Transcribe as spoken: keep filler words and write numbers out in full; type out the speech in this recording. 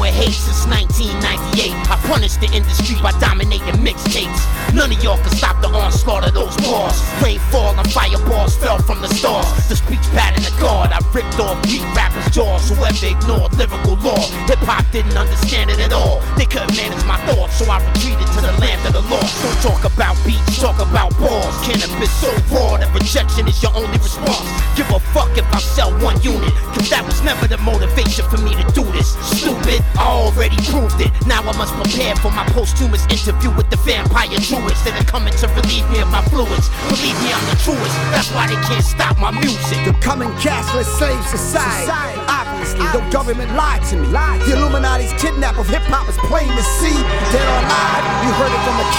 with hate since nineteen ninety-eight. I punished the industry by dominating mixtapes. None of y'all can stop the onslaught of those bars. Rainfall and fireballs fell from the stars. The speech pattern of God, I ripped off beat rappers' jaws. Whoever ignored lyrical law, hip-hop didn't understand it at all. They couldn't manage my thoughts, so I retreated to the land of the lost. Don't talk about beats, talk about bars. Cannabis so raw that rejection is your only response. Give a fuck if I sell one unit, cause that was never the motivation for me to do this. Stupid, I already proved it. Now I must prepare for my posthumous interview with the vampire druids that are coming to relieve me of my fluids. Believe me, I'm the truest, that's why they can't stop my music. The coming cashless slave society. Obviously, the government lied to me. The Illuminati's kidnap of hip-hop is plain to see. Dead or alive, you heard it from the